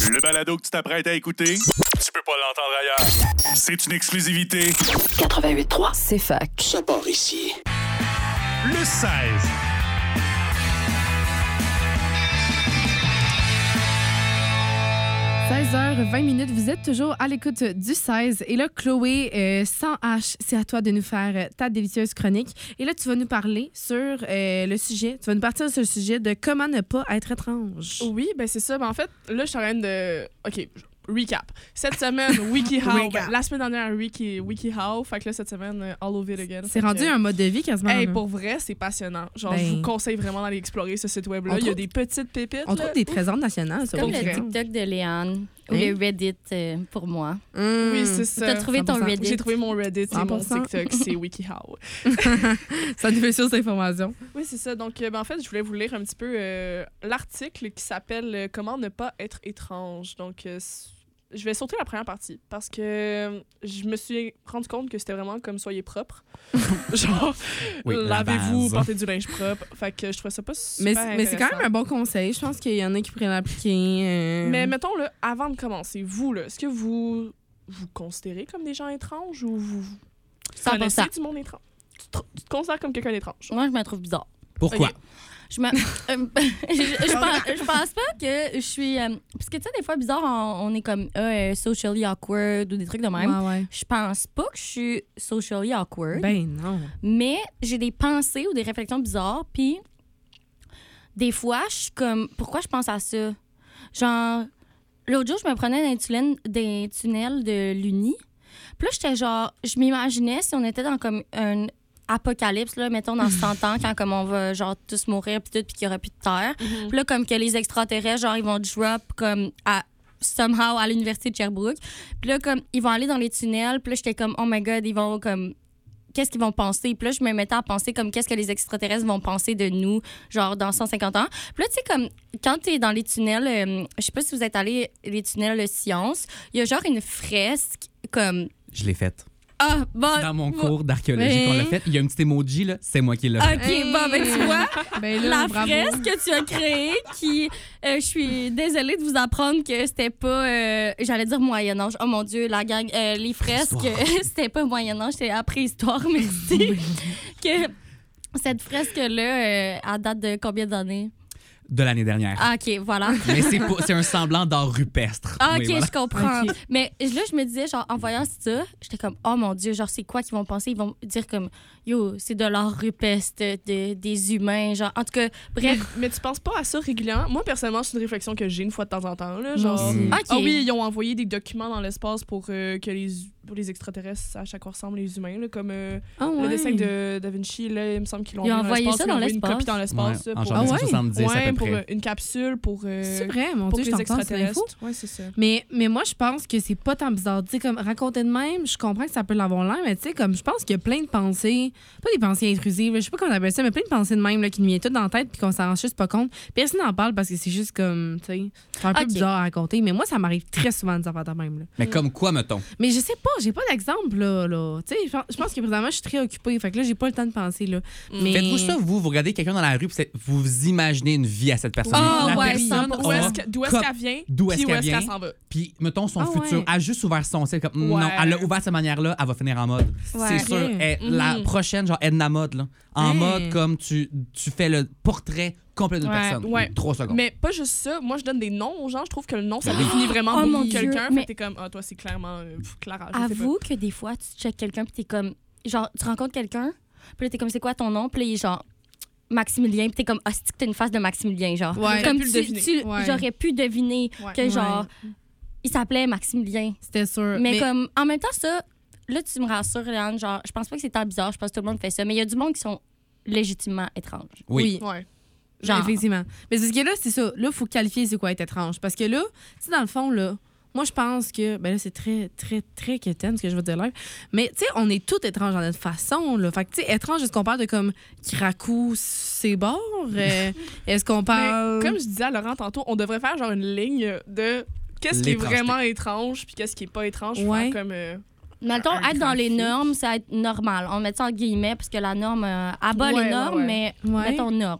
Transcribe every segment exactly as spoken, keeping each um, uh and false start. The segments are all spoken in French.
Le balado que tu t'apprêtes à écouter, tu peux pas l'entendre ailleurs. C'est une exclusivité. quatre-vingt-huit trois, C'est fac. ça part ici. Le seize. seize heures vingt minutes, vous êtes toujours à l'écoute du seize. Et là, Chloé, euh, sans H, c'est à toi de nous faire euh, ta délicieuse chronique. Et là, tu vas nous parler sur euh, le sujet, tu vas nous partir sur le sujet de comment ne pas être étrange. Oui, ben c'est ça. Ben en fait, là, je suis en train de... OK, recap. Cette semaine, WikiHow. ben, la semaine dernière, Wiki, WikiHow. Fait que là, cette semaine, uh, all of it again. C'est rendu que... un mode de vie quasiment. Hey, là. pour vrai, c'est passionnant. Genre, Ben... je vous conseille vraiment d'aller explorer ce site web-là. On Il y a trouve... des petites pépites. On là. trouve des trésors nationaux. Ça, Comme oui, le vrai. TikTok de Léane ou Hein? le Reddit euh, pour moi. Mmh. Oui, c'est ça. T'as trouvé ton cent pour cent. Reddit? J'ai trouvé mon Reddit et mon cent pour cent. TikTok. C'est WikiHow. Ça nous fait sur cette information. Oui, c'est ça. Donc, euh, ben, en fait, je voulais vous lire un petit peu euh, l'article qui s'appelle euh, « Comment ne pas être étrange ». Donc, euh, je vais sauter la première partie parce que euh, je me suis rendu compte que c'était vraiment comme « soyez propre ». Genre, Oui, la lavez-vous, base. portez du linge propre. Fait que je trouvais ça pas super Mais, c'est- mais c'est quand même intéressant. un bon conseil. Je pense qu'il y en a qui pourraient l'appliquer. euh. Mais mettons, là, avant de commencer, vous, là, est-ce que vous vous considérez comme des gens étranges ou vous cent pour connaissez cent. du monde étrange? Tu te, tu te considères comme quelqu'un d'étrange? Moi, je me trouve bizarre. Pourquoi? Ok. Je me. euh, je, je, pense, je pense pas que je suis. euh, parce que, tu sais, des fois, bizarre, on, on est comme ah, euh, socially awkward ou des trucs de même. Ouais, ouais. Je pense pas que je suis socially awkward. Ben non. Mais j'ai des pensées ou des réflexions bizarres. Puis, des fois, je suis comme. Pourquoi je pense à ça? Genre, l'autre jour, je me prenais dans les tunnels, des tunnels de l'Uni. Puis là, j'étais genre. Je m'imaginais si on était dans comme un apocalypse, là, mettons, dans cent ans, quand comme on va genre tous mourir, puis tout, puis qu'il y aura plus de terre. Mhm. Puis là, comme que les extraterrestres, genre, ils vont drop comme à somehow à l'université de Sherbrooke. Puis là, comme, ils vont aller dans les tunnels. Puis là, j'étais comme, oh my God, ils vont comme... Qu'est-ce qu'ils vont penser? Puis là, je me mettais à penser comme qu'est-ce que les extraterrestres vont penser de nous, genre dans cent cinquante ans. Puis là, tu sais, comme quand t'es dans les tunnels, euh, je sais pas si vous êtes allés les tunnels de science, il y a genre une fresque comme... Je l'ai faite. Ah, bon... Dans mon bon- cours d'archéologie Ouais. qu'on l'a fait, il y a un petit emoji, là, c'est moi qui l'ai fait. OK, bon, ben tu vois, Ben là, la bravo. fresque que tu as créée, qui, euh, je suis désolée de vous apprendre que c'était pas, euh, j'allais dire Moyen-Âge. Oh mon Dieu, la gang, euh, les fresques, c'était pas Moyen-Âge, c'était après-histoire, merci. que cette fresque-là, euh, elle date de combien d'années? De l'année dernière. Ah, OK, voilà. Mais c'est pas- c'est un semblant d'art rupestre. Ah, OK, Oui, voilà. je comprends. OK. Mais là, je me disais, genre, en voyant ça, j'étais comme, oh mon Dieu, genre, c'est quoi qu'ils vont penser? Ils vont dire comme, yo, c'est de l'art rupestre, de, des humains, genre, en tout cas, Mais, bref. mais tu penses pas à ça régulièrement? Moi, personnellement, c'est une réflexion que j'ai une fois de temps en temps. Là, Moi genre, aussi. OK. ah oui, ils ont envoyé des documents dans l'espace pour euh, que les, pour les extraterrestres sachent à quoi ressemblent les humains. Là, comme euh, Ah ouais. le dessin de Da Vinci, là, il me semble qu'ils l'ont Ils ont envoyé envoyé ça dans une l'espace. copie dans l'espace. Ouais, là, en pour, janvier Ah ouais? soixante-dix, à ouais, peu pour près. euh, une capsule pour, euh, C'est vrai, mon pour Dieu, que je les t'en passe l'info. extraterrestres. Ouais, c'est ça. Mais, mais moi, je pense que c'est pas tant bizarre. Tu sais, comme raconter de même, je comprends que ça peut l'avoir l'air, mais tu sais, comme je pense qu'il y a plein de pensées, pas des pensées intrusives, là, je sais pas comment on appelle ça, mais plein de pensées de même là, qui nous viennent toutes dans la tête puis qu'on s'en rend juste pas compte. Personne n'en parle parce que c'est juste comme, tu sais, c'est un peu Ok. bizarre à raconter, mais moi, ça m'arrive très souvent de affaires de même. Là. Mais comme quoi, mettons? Mais je sais pas, j'ai pas d'exemple, là. là. Tu sais, je pense- je pense que présentement, je suis très occupée, fait que là, j'ai pas le temps de penser, là. Mais... Faites-vous ça, vous, vous regardez quelqu'un dans la rue, puis c'est- vous imaginez une vie à cette personne. Ah, la ouais, personne cent pour cent. Où aura est-ce que- D'où est-ce comme- qu'elle vient? D'où est-ce puis qu'elle où est-ce vient? qu'elle s'en va? Puis, mettons, son Ah futur, ouais. elle a juste ouvert son ciel comme, Ouais. non, elle l'a ouvert de cette manière-là, elle va finir en mode. Ouais. C'est sûr. Ok. Elle- La Mhm. prochaine, genre Edna Mode, là. En Hey. mode comme tu, tu fais le portrait complet d'une Ouais, personne. ouais. Trois secondes. Mais pas juste ça. Moi, je donne des noms aux gens. Je trouve que le nom, ça Ben oui. définit vraiment Oh, beaucoup mon Dieu, quelqu'un. Fait mais- que t'es comme, ah, toi, c'est clairement euh, pff, Clara. je sais Avoue que des fois, tu checkes quelqu'un puis t'es comme... Genre, tu rencontres quelqu'un, puis là, t'es comme, c'est quoi ton nom? Puis là, il est genre... Maximilien, puis t'es comme, ah, c'est que t'as une face de Maximilien, genre. Ouais. Comme J'aurais pu tu, le deviner. tu- Ouais. J'aurais pu deviner Ouais. que, Ouais. genre, il s'appelait Maximilien. C'était sûr. Mais, comme, en même temps, ça, là, tu me rassures, Léane, genre, je pense pas que c'est tant bizarre, je pense que tout le monde fait ça, mais il y a du monde qui sont légitimement étranges. Oui. pas. Ouais. Genre. Genre. Effectivement. Mais c'est parce que là, c'est ça. Là, il faut qualifier c'est quoi être étrange. Parce que là, tu sais, dans le fond, là, moi, je pense que. Ben là, c'est très, très, très quétaine ce que je veux dire là. Mais, tu sais, on est tous étranges dans notre façon, là. Fait que, tu sais, étrange, est-ce qu'on parle de comme qui raccoue ses bords? Euh, est-ce qu'on parle. Mais comme je disais à Laurent tantôt, on devrait faire genre une ligne de qu'est-ce qui est L'étrangeté. vraiment étrange puis qu'est-ce qui est pas étrange. Ouais. Faire comme, euh, Mettons, Un être dans les graphique. normes, c'est être normal. On met ça en guillemets, parce que la norme euh, abat Ouais, les normes, ouais, ouais. mais Ouais. mettons norme.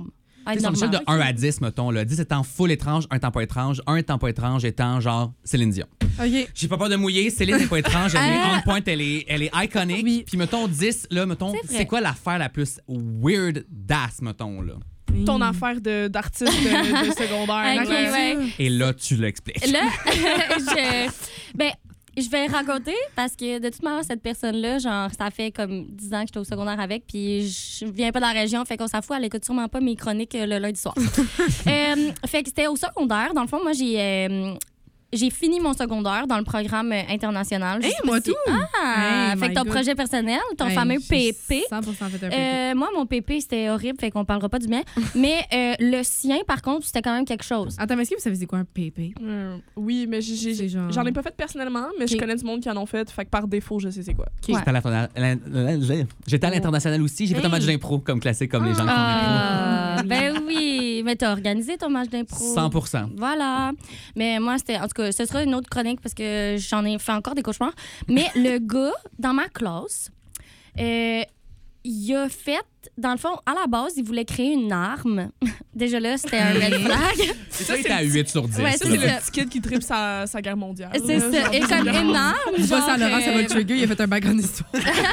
Ah, Sur l'échelle de normal. un à dix, mettons, là, dix étant full étrange, un étant pas étrange, un étant pas étrange étant genre Céline Dion. OK. J'ai pas peur de mouiller, Céline n'est pas étrange, elle est Ah. on point, elle est, elle est iconique. Oui. Puis mettons dix, là, mettons, C'est vrai. c'est quoi l'affaire la plus weird d'ass, mettons, là? Ton affaire de- d'artiste de, de secondaire. Ok, là. ouais. Et là, tu l'expliques. Là, je, ben, je vais raconter parce que de toute manière, cette personne-là, genre, ça fait comme dix ans que j'étais au secondaire avec, puis je viens pas de la région, fait qu'on s'en fout, elle écoute sûrement pas mes chroniques euh, le lundi soir. Euh, fait que c'était au secondaire. Dans le fond, moi, j'ai. euh, J'ai fini mon secondaire dans le programme euh, international. Je Hey, sais pas moi si- tout! Ah! Hey, fait my que ton God. projet personnel, ton Hey, fameux j'ai P P. cent pour cent fait un P P. Euh, moi, mon P P, c'était horrible, fait qu'on parlera pas du mien. Mais euh, le sien, par contre, c'était quand même quelque chose. Attends, mais est-ce que vous savez c'est quoi un P P? Euh, oui, mais j'ai- j'ai- C'est genre- j'en ai pas fait personnellement, mais je Ok. connais du monde qui en ont fait. Fait que par défaut, je sais c'est quoi. Ouais. J'étais à l'interna- l'in- J'étais à l'international aussi. J'ai fait un Hey. match d'impro, comme classique, comme les gens qui font Ah, ben oui. Mais t'as organisé ton match d'impro. d'impro. cent pour cent. Voilà. Mais moi, c'était. En tout cas, ce sera une autre chronique parce que j'en ai fait encore des cauchemars. Mais le gars, dans ma classe, euh, il a fait. Dans le fond, à la base, il voulait créer une arme. Déjà là, c'était un red flag. C'est ça, il était à huit sur dix. Ouais, Ça, c'est c'est ça. le petit kid qui tripe sa, sa guerre mondiale. C'est là, ça. genre, Et comme guerre une mondiale. arme. Je vois genre, ça, Laurent, ça va euh, le trigger. Il a fait un background histoire.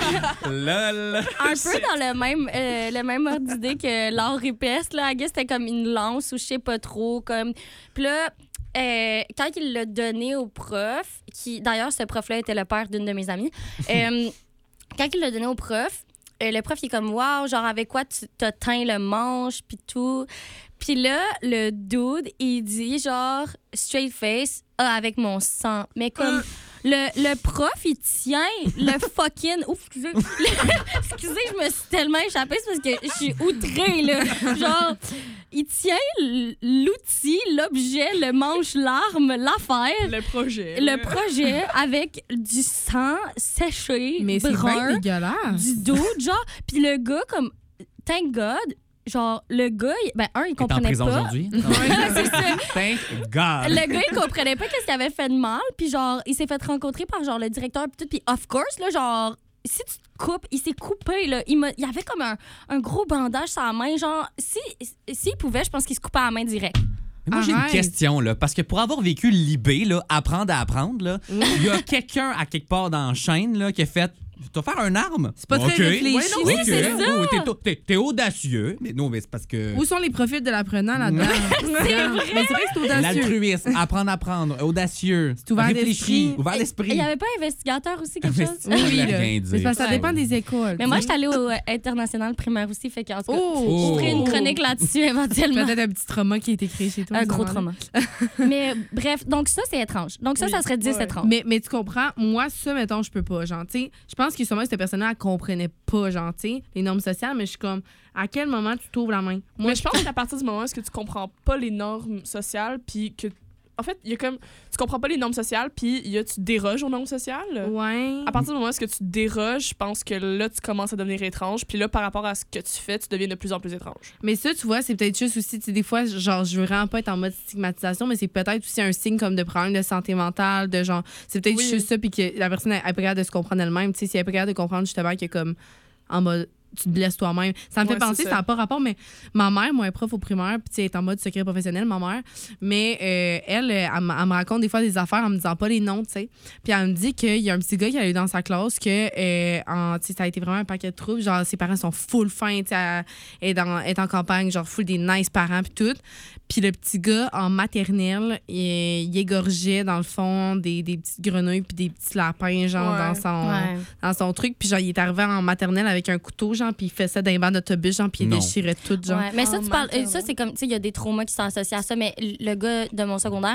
Lol. un peu dans le même, euh, le même ordre d'idée que l'art épaisse. Là, I guess, c'était comme une lance ou je sais pas trop. Comme... Puis là, euh, quand il l'a donné au prof, qui d'ailleurs, ce prof-là était le père d'une de mes amies, euh, quand il l'a donné au prof, euh, le prof, il est comme, waouh, genre, avec quoi tu t'as teint le manche, puis tout. Puis là, le dude, il dit, genre, straight face, ah, avec mon sang. Mais comme. Le, le prof, il tient le fucking. Ouf, excusez. excusez, je me suis tellement échappée, c'est parce que je suis outrée, là. Genre, il tient l- l'outil, l'objet, le manche, l'arme, l'affaire, Le projet. le là. projet avec du sang séché, Mais c'est bien brun, dégueulasse. du dos, genre. Puis le gars, comme, thank God, genre, le gars, il- ben, un, il Il est en comprenait prison pas. aujourd'hui. c'est ça. Thank God. Le gars, il comprenait pas qu'est-ce qu'il avait fait de mal. Puis genre, il s'est fait rencontrer par genre le directeur puis tout. Puis of course, là, genre, si tu te coupes, il s'est coupé, là. Il, m'a- il avait comme un, un gros bandage sur la main. Genre, si, s'il pouvait, je pense qu'il se coupait à la main direct. Mais moi, j'ai une Arrête. question, là, parce que pour avoir vécu l'I B, là, apprendre à apprendre, là, il y a quelqu'un à quelque part dans la chaîne là, qui a fait. Tu vas faire une arme? C'est pas très OK. réfléchi. Ouais, non, Oui, OK. c'est ça. Oh, t'es, t'es- t'es audacieux. Mais non, mais c'est parce que. Où sont les profils de l'apprenant là-dedans? c'est vrai. Mais c'est vrai que c'est audacieux. L'altruisme, apprendre à apprendre, audacieux, C'est ouvert réfléchi, d'esprit. ouvert Il d'esprit. y avait pas un investigateur aussi, quelque chose? Investigateur. Oui, Ça veut là. rien dire. Mais c'est parce que ça Ouais. dépend des écoles. Mais moi, tu je sais. suis allée au euh, international primaire aussi. Fait qu'en tout cas, Oh! je ferai une chronique là-dessus éventuellement. Peut-être un petit trauma qui a été créé chez toi. à Un ce gros moment-là. trauma. Mais bref, donc ça, c'est étrange. Donc ça, Oui. ça serait dix Ouais. étrange. Mais, mais tu comprends, moi, ça, mettons, je peux pas. Genre, tu sais, je pense que sûrement cette personne-là, elle comprenait pas, genre, tu sais, les normes sociales, mais je suis comme, à quel moment tu t'ouvres la main? Moi, Mais je pense qu'à partir du moment où est-ce que tu comprends pas les normes sociales, puis que. En fait, il y a comme. Tu comprends pas les normes sociales, puis il y a tu déroges aux normes sociales. Ouais. À partir du moment où est-ce que tu déroges, je pense que là, tu commences à devenir étrange. Puis là, par rapport à ce que tu fais, tu deviens de plus en plus étrange. Mais ça, tu vois, c'est peut-être juste aussi, tu sais, des fois, genre, je veux vraiment pas être en mode stigmatisation, mais c'est peut-être aussi un signe comme de problème de santé mentale, de genre, c'est peut-être Oui. juste ça, puis que la personne est pas capable de se comprendre elle-même. Tu sais, si elle est pas capable de comprendre justement que, comme, en mode, tu te blesses toi-même. Ça me fait Ouais, penser, c'est ça ça. n'a pas rapport, mais ma mère, moi, elle est prof au primaire, puis tu sais, elle est en mode secret professionnel, ma mère. Mais euh, elle, elle, elle, me- elle me raconte des fois des affaires en me disant pas les noms, tu sais. Puis elle me dit qu'il y a un petit gars qui a eu dans sa classe que euh, en, tu sais, ça a été vraiment un paquet de troubles. Genre, ses parents sont full fins, tu sais, elle, elle est dans- elle est en campagne, genre full des nice parents, puis tout. Puis le petit gars, en maternelle, il, il égorgeait, dans le fond, des, des petites grenouilles puis des petits lapins, genre, Ouais. dans son Ouais. dans son truc. Puis genre, il est arrivé en maternelle avec un couteau, genre, puis il fait ça dans les bancs d'autobus, genre, puis il Non. déchirait tout, genre. Ouais, mais ça, Oh tu parles. my euh, God. Ça, c'est comme. Tu sais, il y a des traumas qui sont associés à ça, mais le gars de mon secondaire,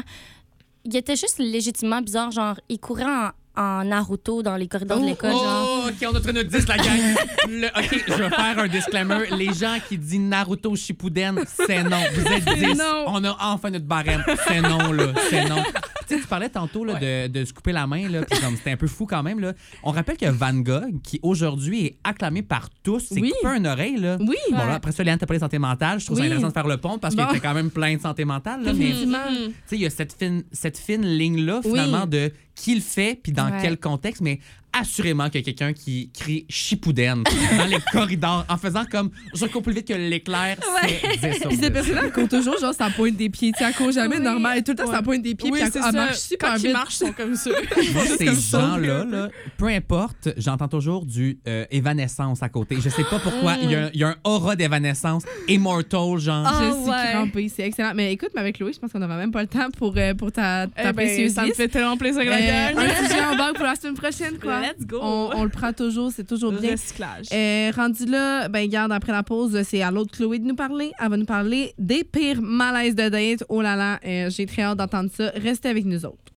il était juste légitimement bizarre. Genre, il courait en, en Naruto dans les corridors de l'école. genre. Oh, OK, on a traîné notre dix, la gang. Le- OK, je vais faire un disclaimer. Les gens qui disent Naruto Shippuden, c'est non. Vous êtes dix. non. On a enfin notre barème. C'est non, là. C'est non. Tu sais, tu parlais tantôt là, de, de se couper la main, là, puis comme c'était un peu fou quand même. Là. On rappelle que Van Gogh, qui aujourd'hui est acclamé par tous, s'est Oui. coupé une oreille. Là. Oui. Bon, là, après ça, Léane, t'as parlé de santé mentale. Je trouve Oui. ça intéressant de faire le pont parce Bon. qu'il était quand même plein de santé mentale. Là, mais Effectivement. Mm-hmm. tu sais, il y a cette fine, cette fine ligne-là, Oui. finalement, de qui le fait puis dans Ouais. quel contexte. Mais assurément qu'il y a quelqu'un qui crie Shippuden dans les corridors en faisant comme je cours plus vite que l'éclair. C'est dix sur Puis cette dix. personne-là, elle court toujours, genre, ça pointe des pieds. Tu sais, elle court jamais Oui. normal. Tout le temps, Ouais. ça pointe des pieds. Oui, puis c'est elle, elle ça. marche super Quand ils vite. marchent, ils sont comme ça. Moi, ces comme ça. gens-là, là, peu importe, j'entends toujours du euh, évanescence à côté. Je sais pas pourquoi. Il y, a un- il y a un aura d'évanescence. Immortal, genre. Ah, Je suis ouais. crampée, c'est excellent. Mais écoute, mais avec Chloé, je pense qu'on n'aura même pas le temps pour, euh, pour ta, ta Eh ben, précieuse ça me liste. fait tellement plaisir, la Euh, gang. un sujet en banque pour la semaine prochaine, quoi. Let's go. On, on le prend toujours, c'est toujours bien. Recyclage. Euh, rendu là, ben garde, après la pause, c'est à l'autre Chloé de nous parler. Elle va nous parler des pires malaises de date. Oh là là, euh, j'ai très hâte d'entendre ça. Restez avec nous autres.